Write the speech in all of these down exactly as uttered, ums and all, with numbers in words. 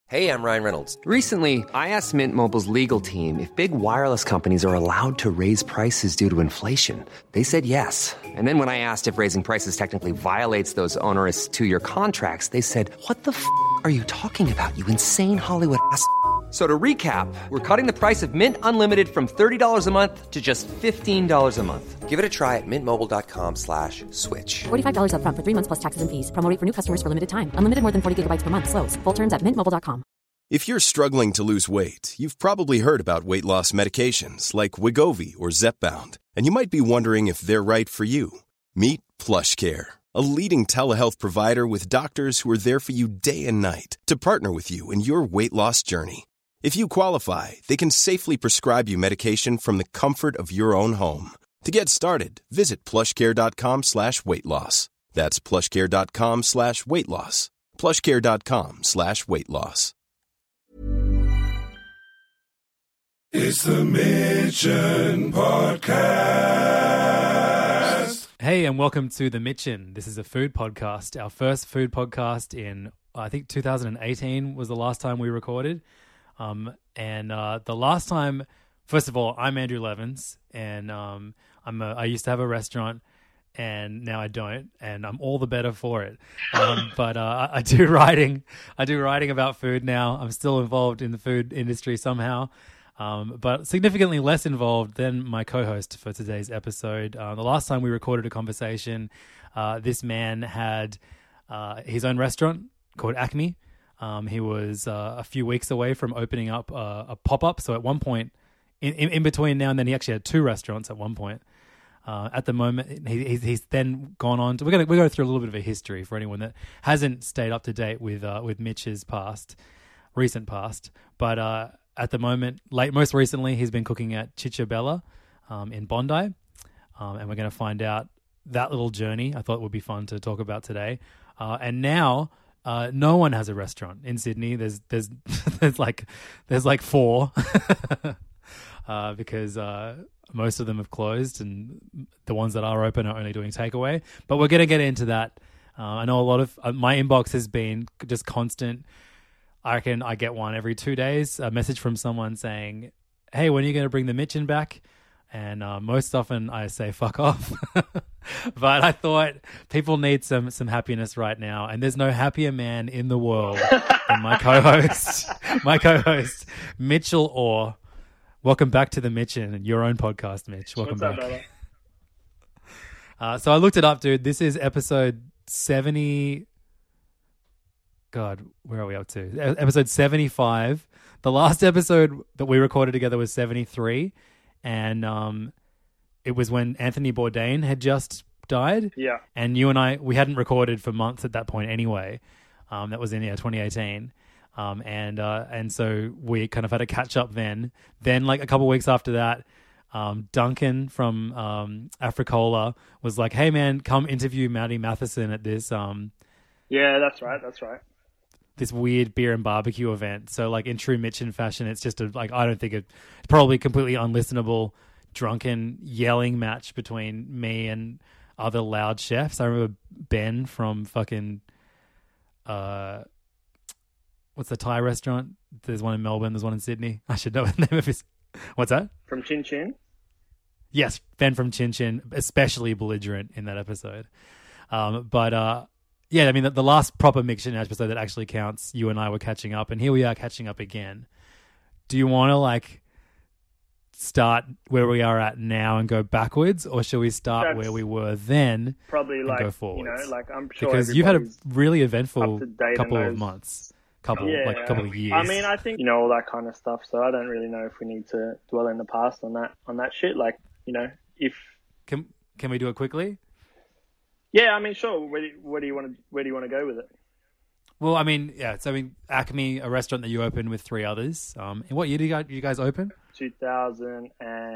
Hey, I'm Ryan Reynolds. Recently, I asked Mint Mobile's legal team if big wireless companies are allowed to raise prices due to inflation. They said yes. And then when I asked if raising prices technically violates those onerous two-year contracts, they said, what the f*** are you talking about, you insane Hollywood ass f- So to recap, we're cutting the price of Mint Unlimited from thirty dollars a month to just fifteen dollars a month. Give it a try at mintmobile.com slash switch. forty-five dollars up front for three months plus taxes and fees. Promo rate for new customers for limited time. Unlimited more than forty gigabytes per month. Slows full terms at mint mobile dot com. If you're struggling to lose weight, you've probably heard about weight loss medications like Wegovy or Zepbound, and you might be wondering if they're right for you. Meet PlushCare, a leading telehealth provider with doctors who are there for you day and night to partner with you in your weight loss journey. If you qualify, they can safely prescribe you medication from the comfort of your own home. To get started, visit plushcare.com slash weight loss. That's plushcare.com slash weight loss. plushcare.com slash weight loss. It's the Mitchin Podcast. Hey, and welcome to the Mitchin. This is a food podcast. Our first food podcast in, I think, two thousand eighteen was the last time we recorded. Um, and uh, the last time, first of all, I'm Andrew Levins, and um, I'm a, I used to have a restaurant, and now I don't, and I'm all the better for it. Um, but uh, I, I do writing, I do writing about food now. I'm still involved in the food industry somehow, um, but significantly less involved than my co-host for today's episode. Uh, the last time we recorded a conversation, uh, this man had uh, his own restaurant called Acme. Um, he was uh, a few weeks away from opening up uh, a pop-up. So at one point, in, in, in between now and then, he actually had two restaurants at one point. Uh, at the moment, he, he's, he's then gone on to... We're going to we're going through a little bit of a history for anyone that hasn't stayed up to date with uh, with Mitch's past, recent past. But uh, at the moment, late most recently, he's been cooking at Cicciabella um, in Bondi. Um, and we're going to find out that little journey. I thought it would be fun to talk about today. Uh, and now... Uh, no one has a restaurant in Sydney. There's there's there's like there's like four uh, because uh, most of them have closed, and the ones that are open are only doing takeaway. But we're gonna get into that. Uh, I know a lot of uh, my inbox has been just constant. I reckon I get one every two days. A message from someone saying, "Hey, when are you gonna bring the Mitchin back?" And uh, most often I say fuck off. But I thought people need some some happiness right now, and there's no happier man in the world than my co-host, my co-host Mitchell Orr. Welcome back to the Mitchin, your own podcast, Mitch. Welcome What's back. Up, brother? Uh, so I looked it up, dude. This is episode seventy. God, where are we up to? E- Episode seventy-five. The last episode that we recorded together was seventy-three. And um, it was when Anthony Bourdain had just died. Yeah. And you and I, we hadn't recorded for months at that point anyway. Um, that was in yeah, twenty eighteen. Um, and uh, and so we kind of had a catch up then. Then like a couple of weeks after that, um, Duncan from um, Africola was like, hey, man, come interview Maddie Matheson at this. Um, yeah, that's right. That's right. This weird beer and barbecue event. So like in true Mitchin fashion, it's just a, like, I don't think it, it's probably completely unlistenable, drunken yelling match between me and other loud chefs. I remember Ben from fucking, uh, what's the Thai restaurant? There's one in Melbourne. There's one in Sydney. I should know the name of his. What's that? From Chin Chin? Yes. Ben from Chin Chin, especially belligerent in that episode. Um, but, uh, yeah, I mean, the, the last proper Mitchin episode that actually counts, you and I were catching up, and here we are catching up again. Do you want to, like, start where we are at now and go backwards, or shall we start That's where we were then Probably and like, go forwards? you know, like I'm sure because you've had a everybody's really eventful up to date couple and of knows- months, couple yeah, like couple of years. I mean, I think, you know, all that kind of stuff, so I don't really know if we need to dwell in the past on that on that shit. Like, you know, if... Can, can we do it quickly? Yeah, I mean, sure. Where do, where do you want to where do you want to go with it? Well, I mean, yeah. So, I mean, Acme, a restaurant that you opened with three others. Um, in what year did you guys, you guys open? two thousand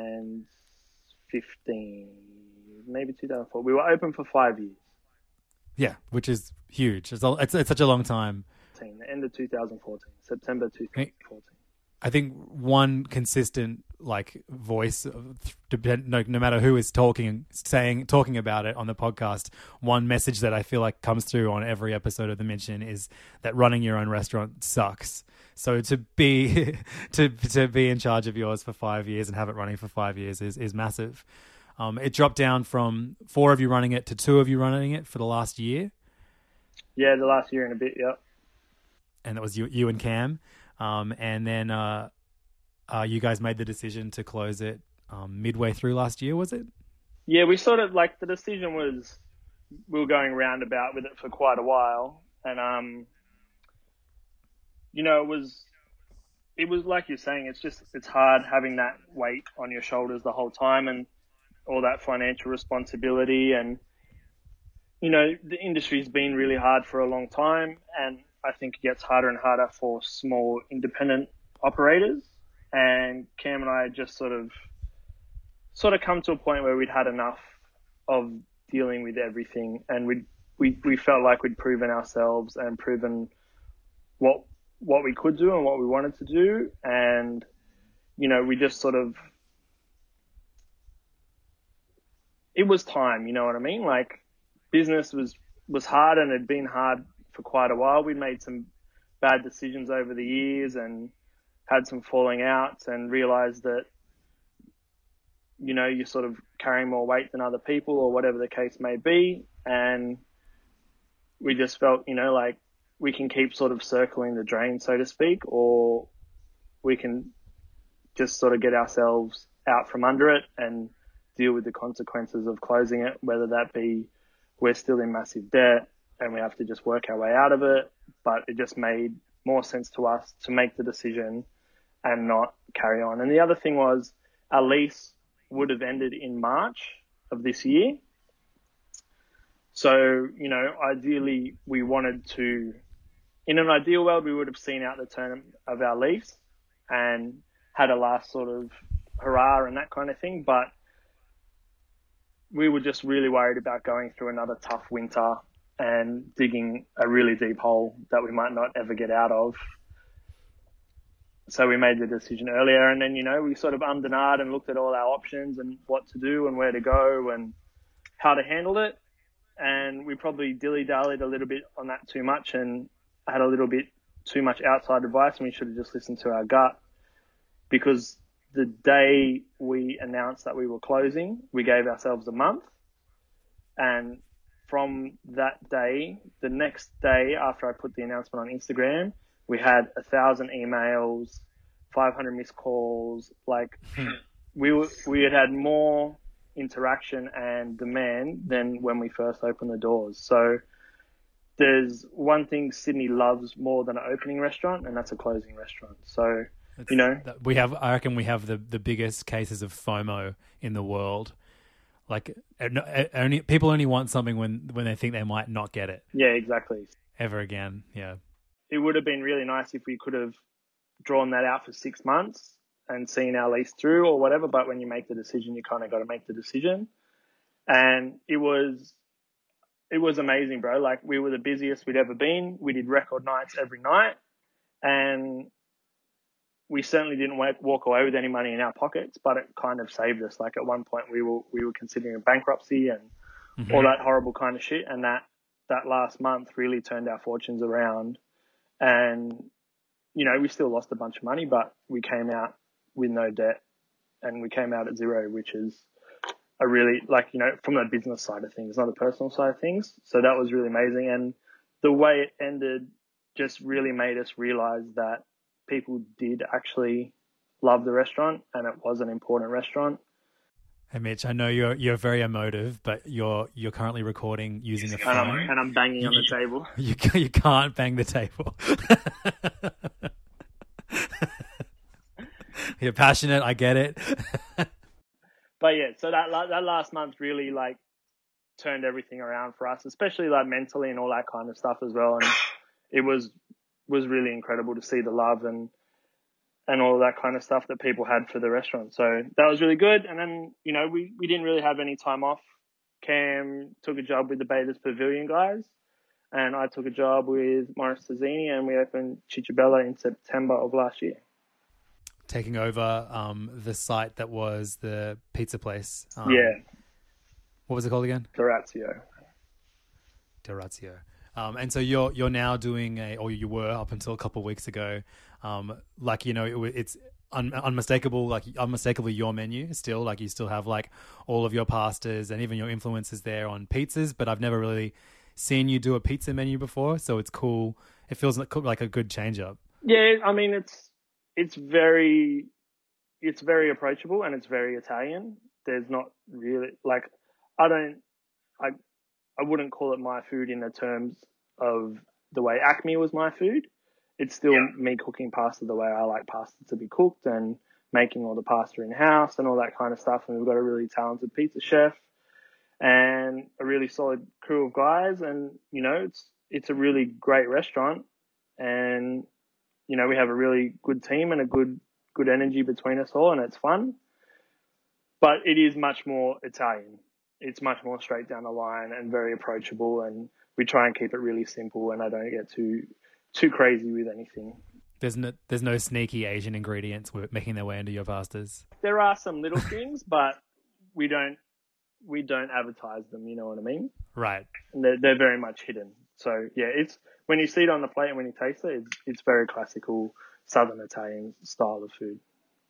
fifteen, maybe two thousand four. We were open for five years. Yeah, which is huge. It's, a, it's, it's such a long time. The end of two thousand fourteen, September two thousand fourteen. I think one consistent like voice, depend, no, no matter who is talking, saying, talking about it on the podcast, one message that I feel like comes through on every episode of The Mitchin is that running your own restaurant sucks. So to be to to be in charge of yours for five years and have it running for five years is is massive. Um, it dropped down from four of you running it to two of you running it for the last year. Yeah, the last year and a bit. Yep. And that was you, you and Cam, um, and then uh, uh, you guys made the decision to close it um, midway through last year. Was it? Yeah, we sort of like the decision was we were going roundabout with it for quite a while, and um, you know, it was it was like you're saying, it's just it's hard having that weight on your shoulders the whole time and all that financial responsibility, and you know, the industry's been really hard for a long time, and I think it gets harder and harder for small independent operators. And Cam and I just sort of sort of come to a point where we'd had enough of dealing with everything, and we we we felt like we'd proven ourselves and proven what what we could do and what we wanted to do, and you know, we just sort of it was time, you know what I mean? Like, business was was hard, and it'd been hard for quite a while. We'd made some bad decisions over the years and had some falling outs, and realized that, you know, you're sort of carrying more weight than other people or whatever the case may be. And we just felt, you know, like we can keep sort of circling the drain, so to speak, or we can just sort of get ourselves out from under it and deal with the consequences of closing it, whether that be we're still in massive debt and we have to just work our way out of it. But it just made more sense to us to make the decision and not carry on. And the other thing was, our lease would have ended in March of this year. So, you know, ideally we wanted to, in an ideal world, we would have seen out the term of our lease and had a last sort of hurrah and that kind of thing. But we were just really worried about going through another tough winter and digging a really deep hole that we might not ever get out of. So we made the decision earlier, and then, you know, we sort of ummed and ahed and looked at all our options and what to do and where to go and how to handle it. And we probably dilly-dallied a little bit on that too much and had a little bit too much outside advice, and we should have just listened to our gut. Because the day we announced that we were closing, we gave ourselves a month. And from that day, the next day after I put the announcement on Instagram, we had a thousand emails, five hundred missed calls. Like we were, we had had more interaction and demand than when we first opened the doors. So there's one thing Sydney loves more than an opening restaurant, and that's a closing restaurant. So, it's, you know, we have, I reckon we have the, the biggest cases of FOMO in the world. Like, only people only want something when, when they think they might not get it. Yeah, exactly. Ever again. Yeah. It would have been really nice if we could have drawn that out for six months and seen our lease through or whatever. But when you make the decision, you kind of got to make the decision. And it was, it was amazing, bro. Like, we were the busiest we'd ever been. We did record nights every night, and we certainly didn't walk away with any money in our pockets, but it kind of saved us. Like, at one point we were, we were considering bankruptcy and mm-hmm. all that horrible kind of shit. And that, that last month really turned our fortunes around. And, you know, we still lost a bunch of money, but we came out with no debt, and we came out at zero, which is a really, like, you know, from the business side of things, not the personal side of things. So that was really amazing. And the way it ended just really made us realize that people did actually love the restaurant, and it was an important restaurant. Hey Mitch, I know you're you're very emotive, but you're you're currently recording using a phone, and I'm, and I'm banging on the table. You you can't bang the table. You're passionate, I get it. But yeah, so that that last month really like turned everything around for us, especially like mentally and all that kind of stuff as well. And it was was really incredible to see the love and and all that kind of stuff that people had for the restaurant. So that was really good. And then, you know, we, we didn't really have any time off. Cam took a job with the Bathers Pavilion guys, and I took a job with Morris Tazzini, and we opened Cicciabella in September of last year. Taking over um, the site that was the pizza place. Um, yeah. What was it called again? Dorazio. Dorazio. Um, and so you're you're now doing a, or you were up until a couple of weeks ago, Um, like, you know, it, it's un, unmistakable, like unmistakably your menu still, like you still have like all of your pastas and even your influences there on pizzas, but I've never really seen you do a pizza menu before. So it's cool. It feels like, like a good change up. Yeah. I mean, it's, it's very, it's very approachable and it's very Italian. There's not really like, I don't, I, I wouldn't call it my food in the terms of the way Acme was my food. It's still yeah. me cooking pasta the way I like pasta to be cooked and making all the pasta in house and all that kind of stuff. And we've got a really talented pizza chef and a really solid crew of guys. And, you know, it's, it's a really great restaurant and, you know, we have a really good team and a good, good energy between us all and it's fun, but it is much more Italian. It's much more straight down the line and very approachable, and we try and keep it really simple and I don't get too too crazy with anything. There's no there's no sneaky Asian ingredients making their way into your pastas. There are some little things, but we don't we don't advertise them, you know what I mean? Right. And they're, they're very much hidden. So yeah, it's when you see it on the plate and when you taste it, it's it's very classical Southern Italian style of food.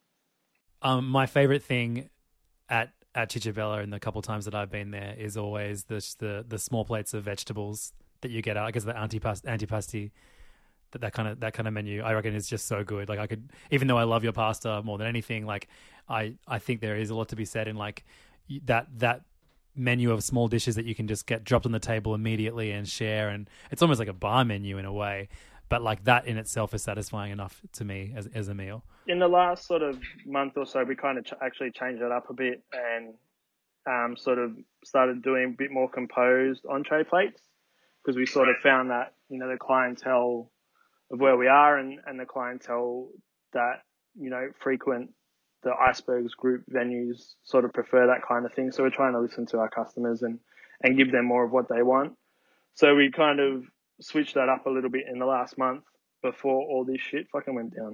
Um, my favorite thing at at Cicciabella and the couple times that I've been there is always the the, the small plates of vegetables that you get out. I guess the antipasti, antipasti that, that kind of that kind of menu, I reckon is just so good. Like I could, even though I love your pasta more than anything, like I, I think there is a lot to be said in like that that menu of small dishes that you can just get dropped on the table immediately and share. And it's almost like a bar menu in a way. But like that in itself is satisfying enough to me as as a meal. In the last sort of month or so, we kind of ch- actually changed it up a bit and um, sort of started doing a bit more composed entree plates because we sort of found that, you know, the clientele of where we are and, and the clientele that, you know, frequent the Icebergs group venues sort of prefer that kind of thing. So we're trying to listen to our customers and, and give them more of what they want. So we kind of switched that up a little bit in the last month before all this shit fucking went down.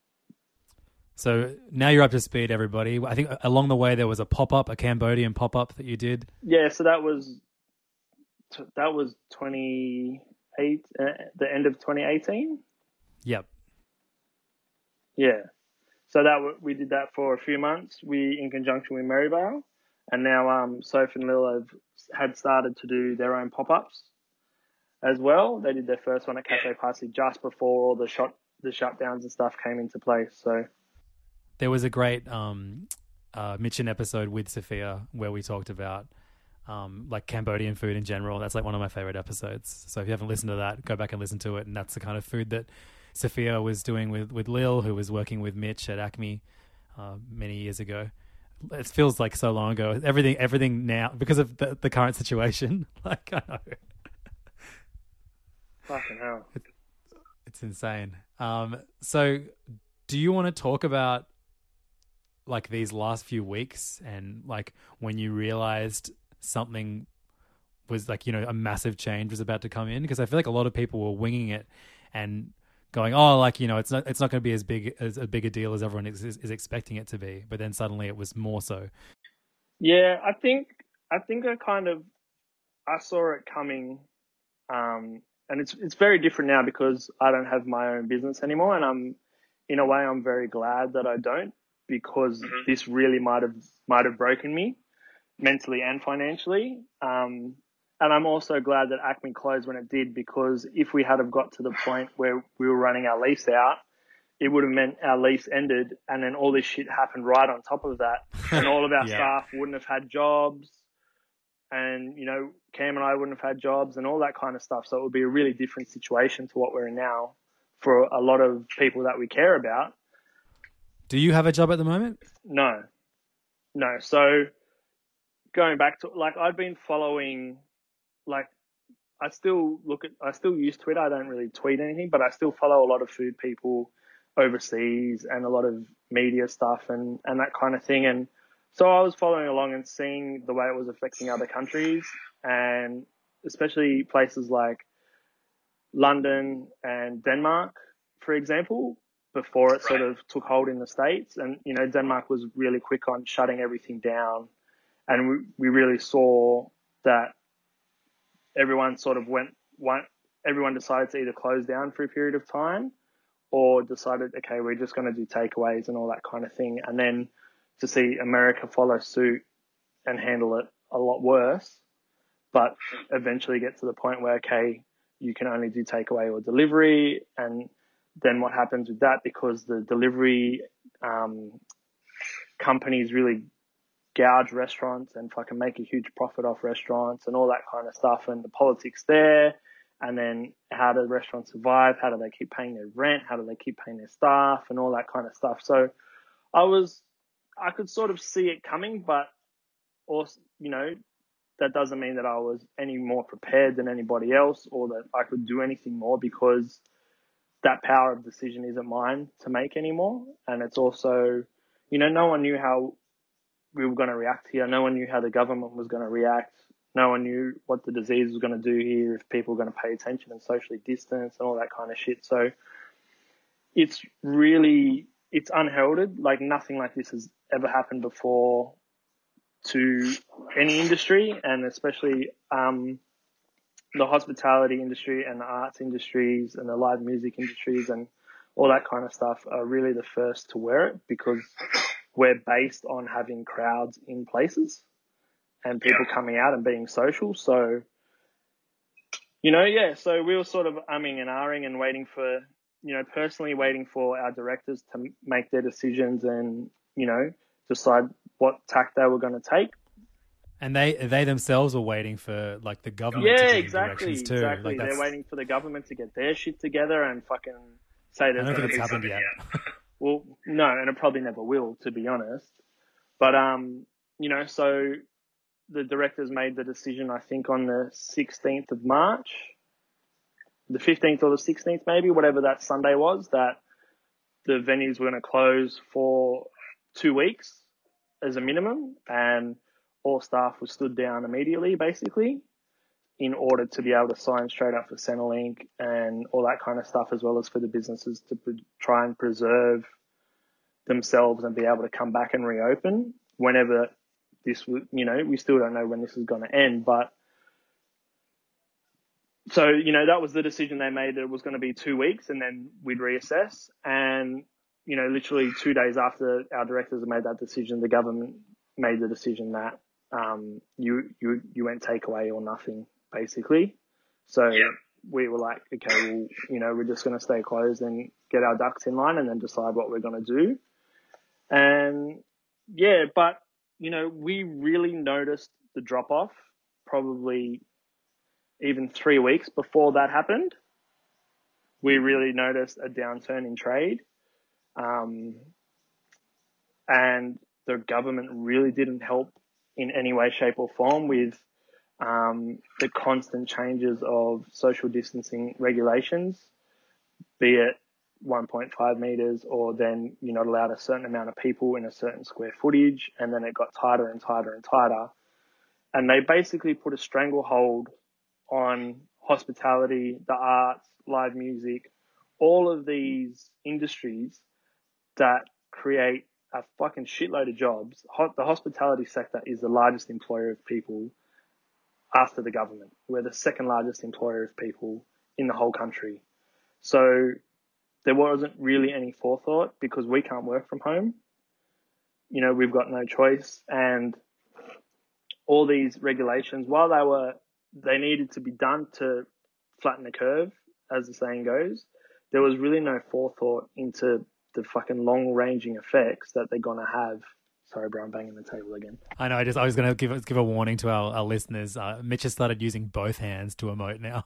So now you're up to speed, everybody. I think along the way there was a pop-up, a Cambodian pop-up that you did. Yeah, so that was that was twenty-eight, uh, the end of twenty eighteen. Yep. Yeah. So that we did that for a few months. We in conjunction with Merivale, and now um, Soph and Lil have had started to do their own pop-ups as well. They did their first one at Cafe Parsley just before all the shut the shutdowns and stuff came into place. So there was a great um, uh, Mitchin episode with Sophia where we talked about um, like Cambodian food in general. That's like one of my favorite episodes. So if you haven't listened to that, go back and listen to it. And that's the kind of food that Sophia was doing with, with Lil, who was working with Mitch at Acme uh, many years ago. It feels like so long ago. Everything, everything now because of the, the current situation. Like I know. Fucking hell. It, it's insane. Um, so do you want to talk about like these last few weeks and like when you realized something was like, you know, a massive change was about to come in? Because I feel like a lot of people were winging it and going, oh, like, you know, it's not, it's not going to be as big as a big a deal as everyone is, is, is expecting it to be. But then suddenly it was more so. Yeah, I think, I think I kind of, I saw it coming, um, and it's it's very different now because I don't have my own business anymore, and I'm in a way I'm very glad that I don't because mm-hmm. this really might have might have broken me mentally and financially. Um, and I'm also glad that Acme closed when it did because if we had have got to the point where we were running our lease out, it would have meant our lease ended, and then all this shit happened right on top of that, and all of our yeah. staff wouldn't have had jobs. And, you know, Cam and I wouldn't have had jobs and all that kind of stuff. So it would be a really different situation to what we're in now for a lot of people that we care about. Do you have a job at the moment? No. No. So going back to, like, I've been following, like, I still look at, I still use Twitter. I don't really tweet anything, but I still follow a lot of food people overseas and a lot of media stuff and, and that kind of thing. And so I was following along and seeing the way it was affecting other countries and especially places like London and Denmark, for example, before it sort of took hold in the States. And, you know, Denmark was really quick on shutting everything down. And we, we really saw that everyone sort of went, one, everyone decided to either close down for a period of time or decided, okay, we're just going to do takeaways and all that kind of thing. And then to see America follow suit and handle it a lot worse, but eventually get to the point where, okay, you can only do takeaway or delivery. And then what happens with that, because the delivery um, companies really gouge restaurants and fucking make a huge profit off restaurants and all that kind of stuff, and the politics there. And then how do restaurants survive? How do they keep paying their rent? How do they keep paying their staff and all that kind of stuff? So I was, I could sort of see it coming, but also, you know, that doesn't mean that I was any more prepared than anybody else or that I could do anything more, because that power of decision isn't mine to make anymore. And it's also, you know, no one knew how we were going to react here. No one knew how the government was going to react. No one knew what the disease was going to do here, if people were going to pay attention and socially distance and all that kind of shit. So it's really, it's unheralded. Like nothing like this has ever happened before to any industry, and especially um, the hospitality industry and the arts industries and the live music industries and all that kind of stuff are really the first to wear it, because we're based on having crowds in places and people coming out and being social. So, you know, yeah, so we were sort of umming and ahhing and waiting for, you know, personally waiting for our directors to make their decisions and, you know, decide what tack they were going to take. And they they themselves were waiting for like the government yeah, to give exactly, directions too. Exactly, like, they're waiting for the government to get their shit together and fucking say there's I don't going think to it's be happened yet. Well, no, and it probably never will, to be honest. But, um, you know, so the directors made the decision, I think, on the sixteenth of March, the fifteenth or the sixteenth maybe, whatever that Sunday was, that the venues were going to close for two weeks as a minimum, and all staff were stood down immediately, basically, in order to be able to sign straight up for Centrelink and all that kind of stuff, as well as for the businesses to pre- try and preserve themselves and be able to come back and reopen whenever this, you know, we still don't know when this is going to end. But so, you know, that was the decision they made, that it was going to be two weeks and then we'd reassess. And, you know, literally two days after our directors had made that decision, the government made the decision that um, you, you, you went takeaway or nothing, basically. So yeah. We were like, okay, well, you know, we're just going to stay closed and get our ducks in line and then decide what we're going to do. And yeah, but, you know, we really noticed the drop off probably even three weeks before that happened. We really noticed a downturn in trade. Um, and the government really didn't help in any way, shape or form with um, the constant changes of social distancing regulations, be it one point five meters, or then you're not allowed a certain amount of people in a certain square footage. And then it got tighter and tighter and tighter. And they basically put a stranglehold on hospitality, the arts, live music, all of these industries that create a fucking shitload of jobs. The hospitality sector is the largest employer of people after the government. We're the second largest employer of people in the whole country. So there wasn't really any forethought because we can't work from home. You know, we've got no choice. And all these regulations, while they were, they needed to be done to flatten the curve, as the saying goes, there was really no forethought into the fucking long-ranging effects that they're going to have. Sorry, bro, I'm banging the table again. I know. I just I was going to give give a warning to our, our listeners. Uh, Mitch has started using both hands to emote now.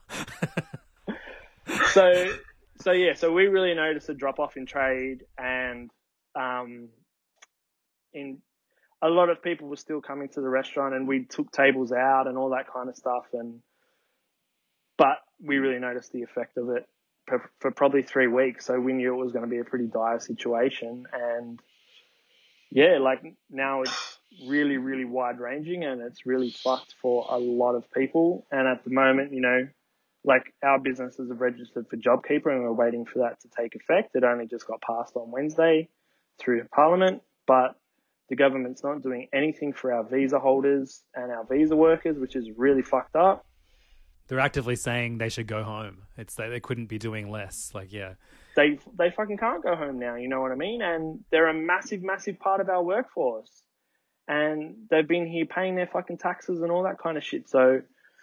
so, so yeah, so we really noticed a drop-off in trade, and um, in a lot of people were still coming to the restaurant, and we took tables out and all that kind of stuff. And but we really noticed the effect of it for, for probably three weeks. So we knew it was going to be a pretty dire situation. And yeah, like now it's really, really wide ranging, and it's really fucked for a lot of people. And at the moment, you know, like our businesses have registered for JobKeeper, and we're waiting for that to take effect. It only just got passed on Wednesday through Parliament, but the government's not doing anything for our visa holders and our visa workers, which is really fucked up. They're actively saying they should go home. It's that they couldn't be doing less. Like, yeah, they they fucking can't go home now. You know what I mean? And they're a massive, massive part of our workforce, and they've been here paying their fucking taxes and all that kind of shit. So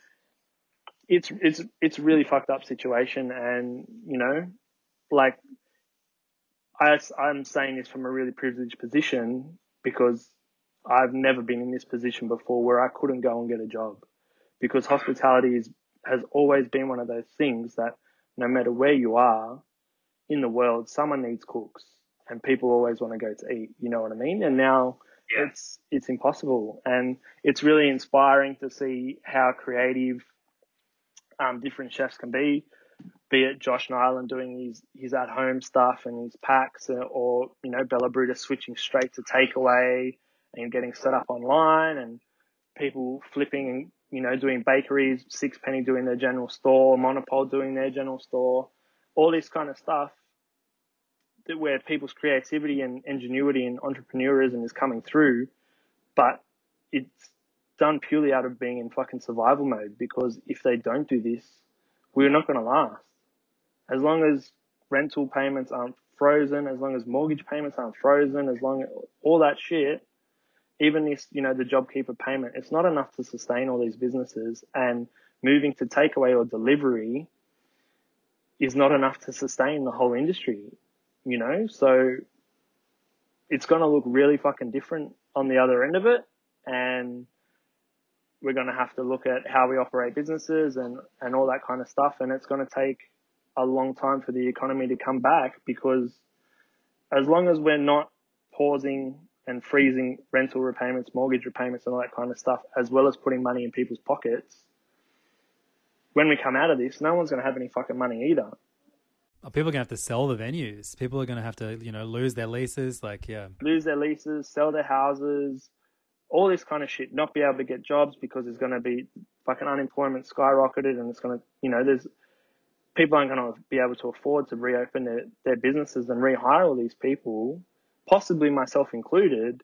it's it's it's a really fucked up situation, and you know, like I I'm saying this from a really privileged position because I've never been in this position before where I couldn't go and get a job, because hospitality is has always been one of those things that no matter where you are in the world, someone needs cooks, and people always want to go to eat. You know what I mean? And now yeah. it's it's impossible, and it's really inspiring to see how creative um, different chefs can be. Be it Josh Nyland doing his his at home stuff and his packs, or you know Bella Bruta switching straight to takeaway and getting set up online, and people flipping and you know doing bakeries, Sixpenny doing their general store, Monopole doing their general store, all this kind of stuff. Where people's creativity and ingenuity and entrepreneurism is coming through, but it's done purely out of being in fucking survival mode, because if they don't do this, we're not going to last. As long as rental payments aren't frozen, as long as mortgage payments aren't frozen, as long as all that shit, even this, you know, the JobKeeper payment, it's not enough to sustain all these businesses, and moving to takeaway or delivery is not enough to sustain the whole industry. You know, so it's going to look really fucking different on the other end of it. And we're going to have to look at how we operate businesses and, and all that kind of stuff. And it's going to take a long time for the economy to come back, because as long as we're not pausing and freezing rental repayments, mortgage repayments and all that kind of stuff, as well as putting money in people's pockets, when we come out of this, no one's going to have any fucking money either. People are going to have to sell the venues. People are going to have to, you know, lose their leases. Like, yeah. Lose their leases, sell their houses, all this kind of shit. Not be able to get jobs because there's going to be fucking unemployment skyrocketed, and it's going to, you know, there's people aren't going to be able to afford to reopen their, their businesses and rehire all these people, possibly myself included.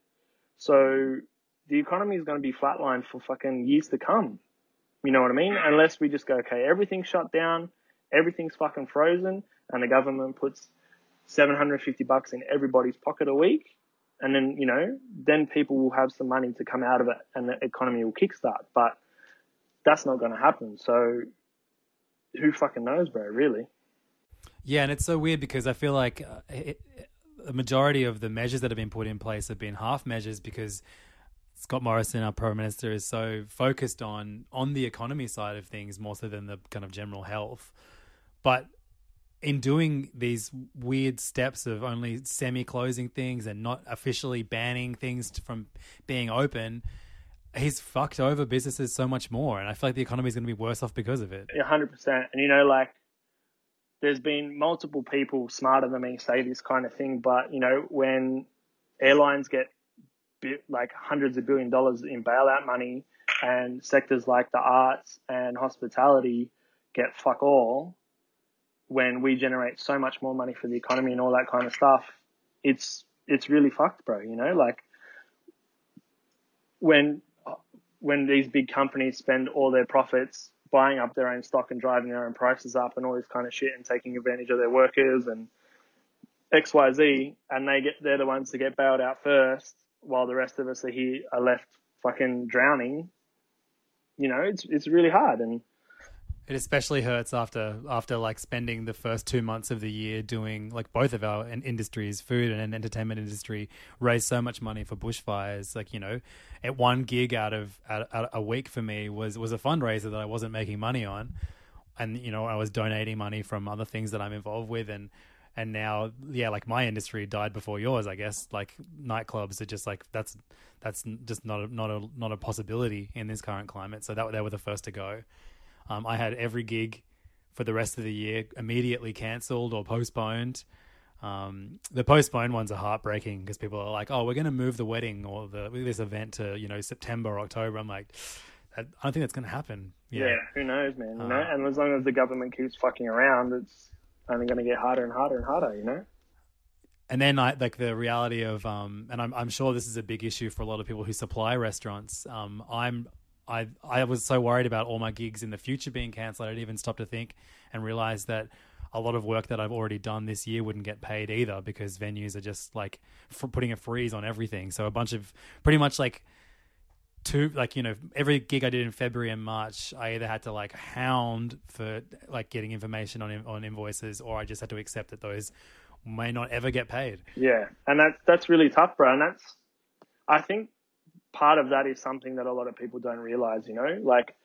So the economy is going to be flatlined for fucking years to come. You know what I mean? Unless we just go, okay, everything's shut down, everything's fucking frozen, and the government puts seven hundred fifty bucks in everybody's pocket a week. And then, you know, then people will have some money to come out of it and the economy will kickstart. But that's not going to happen. So who fucking knows, bro, really? Yeah, and it's so weird because I feel like uh, it, the majority of the measures that have been put in place have been half measures, because Scott Morrison, our Prime Minister, is so focused on, on the economy side of things more so than the kind of general health. But in doing these weird steps of only semi-closing things and not officially banning things from being open, he's fucked over businesses so much more. And I feel like the economy is going to be worse off because of it. one hundred percent. And, you know, like, there's been multiple people smarter than me say this kind of thing. But, you know, when airlines get like hundreds of billion dollars in bailout money, and sectors like the arts and hospitality get fuck all, when we generate so much more money for the economy and all that kind of stuff, it's it's really fucked, bro. You know, like when when these big companies spend all their profits buying up their own stock and driving their own prices up and all this kind of shit and taking advantage of their workers and X Y Z, and they get they're the ones to get bailed out first, while the rest of us are here are left fucking drowning. You know, it's it's really hard. And it especially hurts after after like spending the first two months of the year doing, like, both of our industries, food and entertainment industry, raised so much money for bushfires. Like, you know, at one gig out of out, out a week for me was was a fundraiser that I wasn't making money on, and you know I was donating money from other things that I'm involved with, and and now yeah, like my industry died before yours, I guess. Like nightclubs are just like that's that's just not a, not a not a possibility in this current climate. So that they were the first to go. Um, I had every gig for the rest of the year immediately cancelled or postponed. Um, the postponed ones are heartbreaking because people are like, "Oh, we're going to move the wedding or the this event to you know September or October." I'm like, I don't think that's going to happen. Yeah. yeah, who knows, man? You Uh, know, and as long as the government keeps fucking around, it's only going to get harder and harder and harder. You know. And then, I, like the reality of, um, and I'm I'm sure this is a big issue for a lot of people who supply restaurants. Um, I'm. I I was so worried about all my gigs in the future being cancelled. I didn't even stop to think and realize that a lot of work that I've already done this year wouldn't get paid either because venues are just like f- putting a freeze on everything. So a bunch of pretty much like two, like, you know, every gig I did in February and March, I either had to like hound for like getting information on on invoices, or I just had to accept that those may not ever get paid. Yeah, and that's that's really tough, bro. And that's, I think part of that is something that a lot of people don't realize, you know, like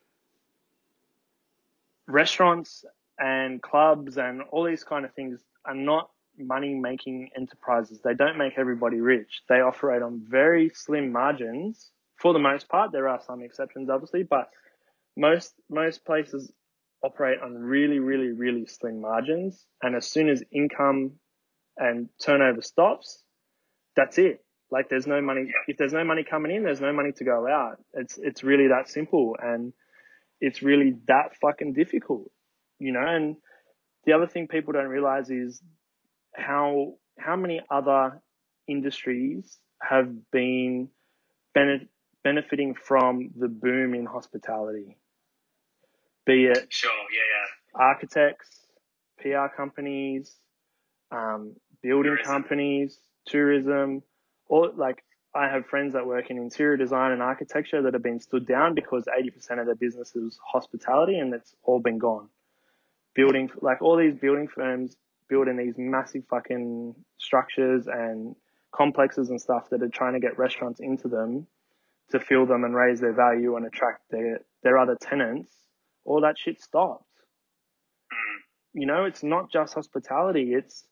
restaurants and clubs and all these kind of things are not money-making enterprises. They don't make everybody rich. They operate on very slim margins for the most part. There are some exceptions, obviously, but most most places operate on really, really, really slim margins. And as soon as income and turnover stops, that's it. Like there's no money. If there's no money coming in, there's no money to go out. It's it's really that simple, and it's really that fucking difficult, you know. And the other thing people don't realize is how how many other industries have been bene- benefiting from the boom in hospitality. Be it sure, yeah, yeah. architects, P R companies, um, building tourism. companies, tourism, or like I have friends that work in interior design and architecture that have been stood down because eighty percent of their business is hospitality, and it's all been gone. Building, like all these building firms building these massive fucking structures and complexes and stuff that are trying to get restaurants into them to fill them and raise their value and attract their, their other tenants. All that shit stopped. You know, it's not just hospitality. It's.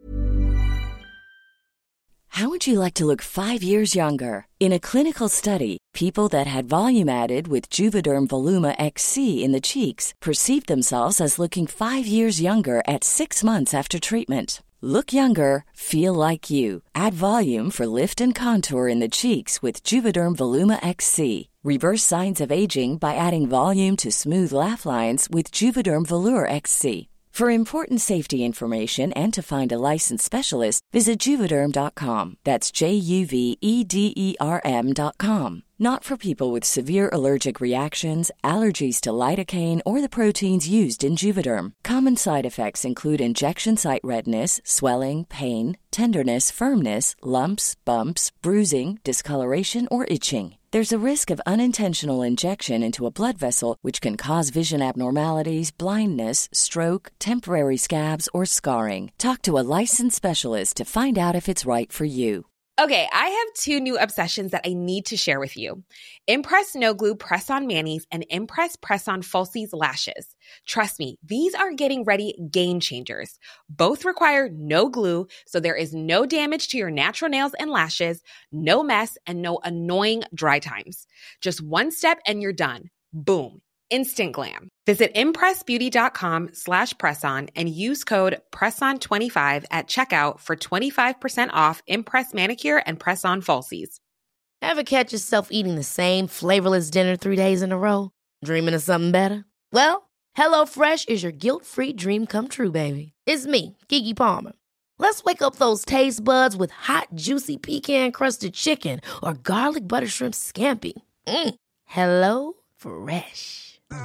How would you like to look five years younger? In a clinical study, people that had volume added with Juvederm Voluma X C in the cheeks perceived themselves as looking five years younger at six months after treatment. Look younger, feel like you. Add volume for lift and contour in the cheeks with Juvederm Voluma X C. Reverse signs of aging by adding volume to smooth laugh lines with Juvederm Volure X C. For important safety information and to find a licensed specialist, visit Juvederm dot com. That's J U V E D E R M dot com. Not for people with severe allergic reactions, allergies to lidocaine, or the proteins used in Juvederm. Common side effects include injection site redness, swelling, pain, tenderness, firmness, lumps, bumps, bruising, discoloration, or itching. There's a risk of unintentional injection into a blood vessel, which can cause vision abnormalities, blindness, stroke, temporary scabs, or scarring. Talk to a licensed specialist to find out if it's right for you. Okay, I have two new obsessions that I need to share with you. Impress No Glue Press-On Manis and Impress Press-On Falsies Lashes. Trust me, these are getting ready game changers. Both require no glue, so there is no damage to your natural nails and lashes, no mess, and no annoying dry times. Just one step and you're done. Boom. Instant glam. Visit impressbeauty.com slash presson and use code presson twenty-five at checkout for twenty-five percent off Impress Manicure and Press-On Falsies. Ever catch yourself eating the same flavorless dinner three days in a row? Dreaming of something better? Well, HelloFresh is your guilt-free dream come true, baby. It's me, Keke Palmer. Let's wake up those taste buds with hot, juicy pecan-crusted chicken or garlic butter shrimp scampi. Mm. Hello Fresh.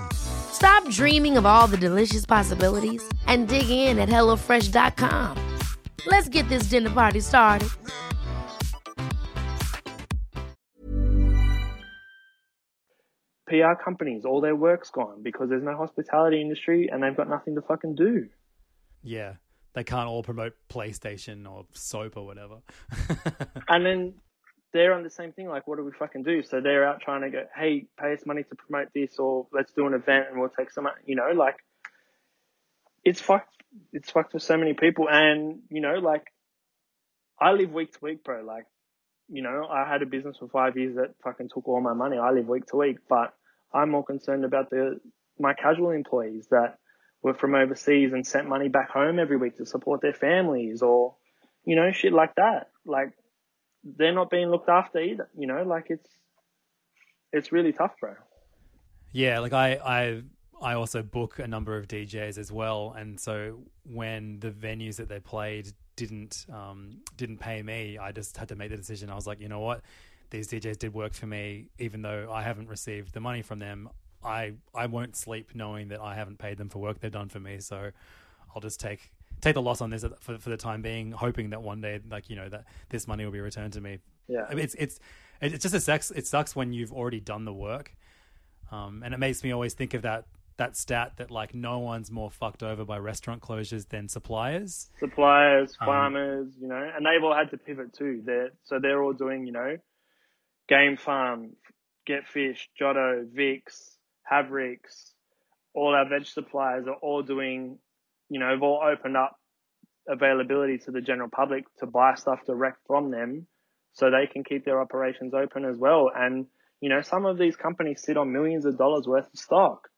Stop dreaming of all the delicious possibilities and dig in at hello fresh dot com. Let's get this dinner party started. P R companies, all their work's gone because there's no hospitality industry and they've got nothing to fucking do. Yeah, they can't all promote PlayStation or soap or whatever. And then they're on the same thing, like, what do we fucking do? So they're out trying to go, hey, pay us money to promote this, or let's do an event and we'll take some, you know, like, it's fucked. It's fucked for so many people. And, you know, like, I live week to week, bro. Like, you know, I had a business for five years that fucking took all my money. I live week to week, but I'm more concerned about the my casual employees that were from overseas and sent money back home every week to support their families, or, you know, shit like that. Like, they're not being looked after either, you know, like it's, it's really tough, bro. Yeah. Like I, I, I also book a number of D Js as well. And so when the venues that they played didn't, um, didn't pay me, I just had to make the decision. I was like, you know what, these D Js did work for me, even though I haven't received the money from them. I, I won't sleep knowing that I haven't paid them for work they've done for me. So I'll just take take the loss on this for for the time being, hoping that one day, like, you know, that this money will be returned to me. Yeah, I mean, it's it's it's just a sex. It sucks when you've already done the work, um, and it makes me always think of that that stat that like no one's more fucked over by restaurant closures than suppliers. Suppliers, Um, farmers, you know, and they've all had to pivot too. They're so they're all doing, you know, Game Farm, Get Fish, Giotto, Vicks, Havricks, all our veg suppliers are all doing, you know, have all opened up availability to the general public to buy stuff direct from them so they can keep their operations open as well. And, you know, some of these companies sit on millions of dollars worth of stock.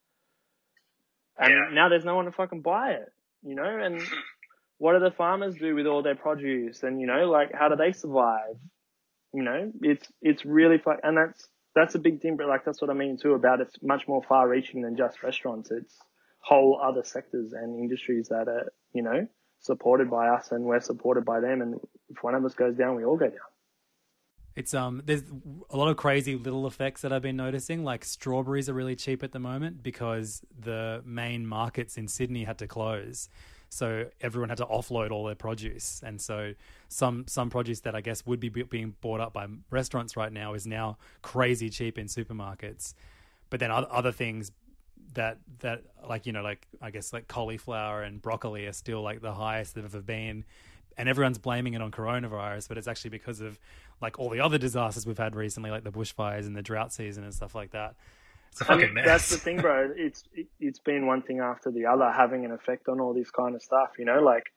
And Yeah. now there's no one to fucking buy it, you know? And what do the farmers do with all their produce? And, you know, like, how do they survive? You know, it's, it's really, fu- and that's, that's a big thing, but like, that's what I mean too about it's much more far reaching than just restaurants. It's whole other sectors and industries that are, you know, supported by us and we're supported by them. And if one of us goes down, we all go down. It's um, there's a lot of crazy little effects that I've been noticing. Like strawberries are really cheap at the moment because the main markets in Sydney had to close, so everyone had to offload all their produce, and so some some produce that I guess would be being bought up by restaurants right now is now crazy cheap in supermarkets. But then other other things that that like you know like I guess like cauliflower and broccoli are still like the highest they've ever been. And everyone's blaming it on coronavirus, but it's actually because of like all the other disasters we've had recently, like the bushfires and the drought season and stuff like that. It's a fucking And mess. that's the thing, bro. It's it, it's been one thing after the other having an effect on all this kind of stuff, you know, like,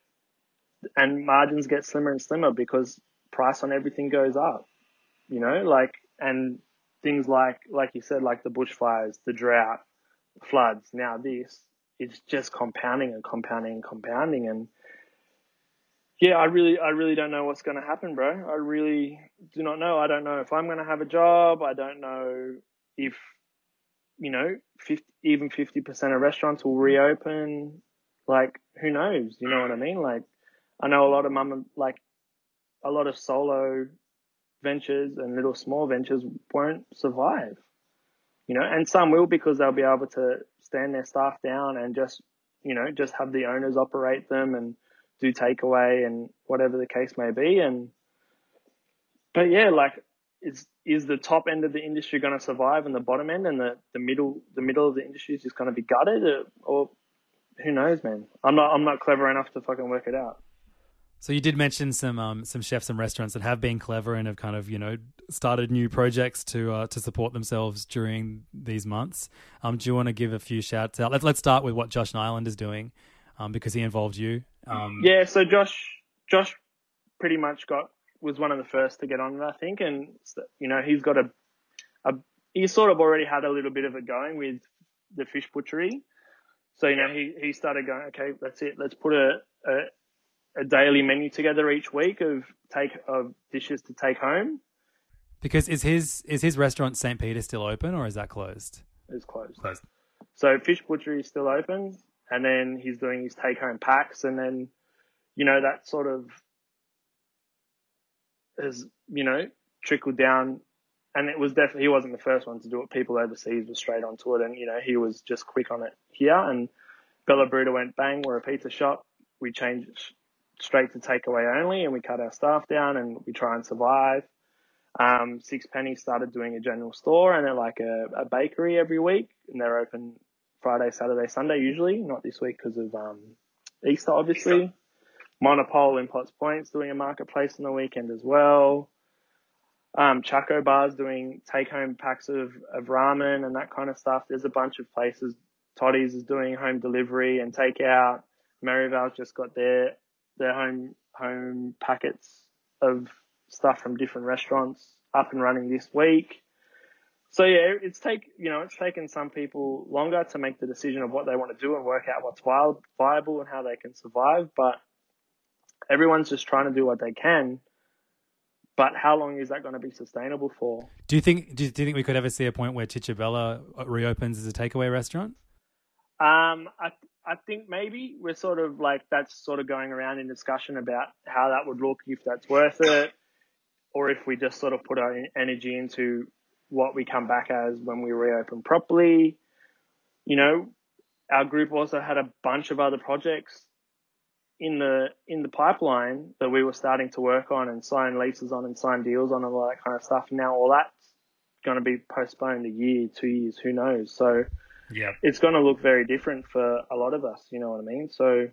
and margins get slimmer and slimmer because price on everything goes up, you know, like, and things like, like you said, like the bushfires, the drought, floods, now this, it's just compounding and compounding and compounding. And yeah, I really, I really don't know what's going to happen, bro. I really do not know. I don't know if I'm going to have a job. I don't know if, you know, fifty, even fifty percent of restaurants will reopen. Like, who knows? You know what I mean? Like, I know a lot of mum, like, a lot of solo ventures and little small ventures won't survive, you know, and some will because they'll be able to stand their staff down and just, you know, just have the owners operate them and do takeaway and whatever the case may be. And, but yeah, like, is, is the top end of the industry going to survive and the bottom end and the, the middle, the middle of the industry is just going to be gutted or, or who knows, man? I'm not, I'm not clever enough to fucking work it out. So you did mention some um, some chefs and restaurants that have been clever and have kind of, you know, started new projects to uh, to support themselves during these months. Um, do you want to give a few shouts out? Let's let's start with what Josh Nyland is doing, um, because he involved you. Um, Yeah, so Josh, Josh pretty much got, was one of the first to get on it, I think. And, you know, he's got a, a, he sort of already had a little bit of it going with the fish butchery. So, you know, he, he started going, okay, that's it. Let's put a, a, a daily menu together each week of take, of dishes to take home. Because is his, is his restaurant Saint Peter still open or is that closed? It's closed. Closed. So fish butchery is still open. And then he's doing his take-home packs, and then, you know, that sort of has, you know, trickled down. And it was definitely, he wasn't the first one to do it. People overseas were straight onto it, and, you know, he was just quick on it here. And Bella Bruta went, bang, we're a pizza shop. We changed it straight to takeaway only, and we cut our staff down, and we try and survive. Um, Six Penny started doing a general store, and they're like a, a bakery every week, and they're open Friday, Saturday, Sunday usually, not this week because of um, Easter, obviously. Easter. Monopole in Potts Point's doing a marketplace on the weekend as well. Um, Chaco Bar's doing take-home packs of, of ramen and that kind of stuff. There's a bunch of places. Toddy's is doing home delivery and takeout. Merivale's just got their their home home packets of stuff from different restaurants up and running this week. So yeah, it's take you know it's taken some people longer to make the decision of what they want to do and work out what's viable and how they can survive. But everyone's just trying to do what they can. But how long is that going to be sustainable for? Do you think do you, do you think we could ever see a point where Chichabella reopens as a takeaway restaurant? Um, I I think maybe we're sort of like that's sort of going around in discussion about how that would look, if that's worth it, or if we just sort of put our energy into what we come back as when we reopen properly. You know, our group also had a bunch of other projects in the in the pipeline that we were starting to work on and sign leases on and sign deals on and all that kind of stuff. Now all that's going to be postponed a year, two years, who knows? So yeah, it's going to look very different for a lot of us. You know what I mean? So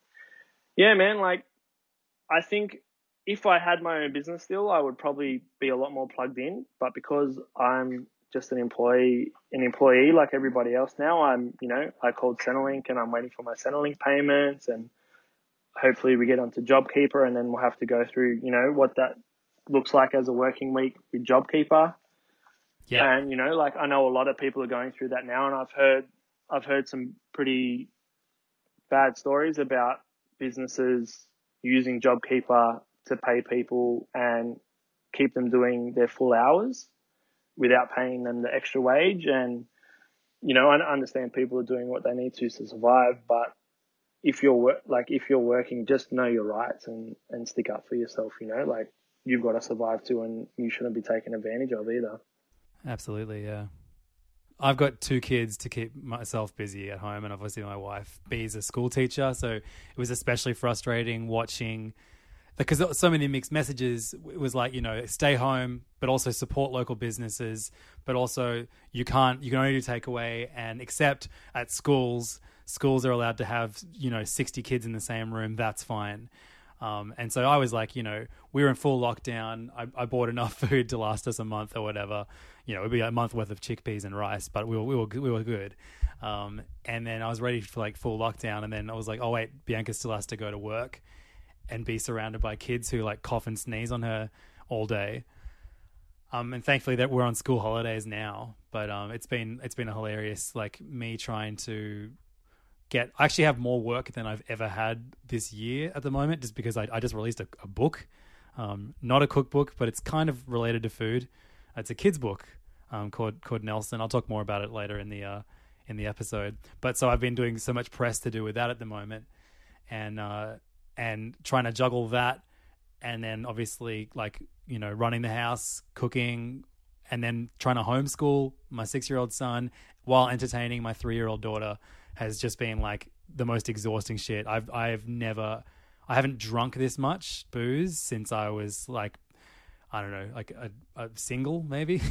yeah, man, like I think if I had my own business still, I would probably be a lot more plugged in. But because I'm just an employee, an employee like everybody else now, I'm, you know, I called Centrelink and I'm waiting for my Centrelink payments, and hopefully we get onto JobKeeper, and then we'll have to go through, you know, what that looks like as a working week with JobKeeper. Yeah. And, you know, like I know a lot of people are going through that now, and I've heard, I've heard some pretty bad stories about businesses using JobKeeper to pay people and keep them doing their full hours without paying them the extra wage. And, you know, I understand people are doing what they need to to survive, but if you're wor- like, if you're working, just know your rights and, and stick up for yourself, you know, like you've got to survive too, and you shouldn't be taken advantage of either. Absolutely. Yeah. I've got two kids to keep myself busy at home, and obviously my wife, B's a school teacher. So it was especially frustrating watching, because so many mixed messages. It was like, you know, stay home, but also support local businesses, but also you can't, you can only do takeaway, and except at schools, schools are allowed to have, you know, sixty kids in the same room. That's fine. Um, and so I was like, you know, we were in full lockdown. I, I bought enough food to last us a month or whatever. You know, it'd be a month worth of chickpeas and rice, but we were we were we were good. Um, and then I was ready for like full lockdown, and then I was like, oh wait, Bianca still has to go to work and be surrounded by kids who like cough and sneeze on her all day. Um, and thankfully that we're on school holidays now, but um, it's been it's been a hilarious, like me trying to get. I actually have more work than I've ever had this year at the moment, just because I, I just released a, a book, um, not a cookbook, but it's kind of related to food. It's a kid's book um, called called Nelson. I'll talk more about it later in the uh, in the episode. But so I've been doing so much press to do with that at the moment, and uh, and trying to juggle that, and then obviously like, you know, running the house, cooking, and then trying to homeschool my six-year-old son while entertaining my three-year-old daughter has just been like the most exhausting shit. I've I've never, I haven't drunk this much booze since I was like, I don't know, like a, a single maybe.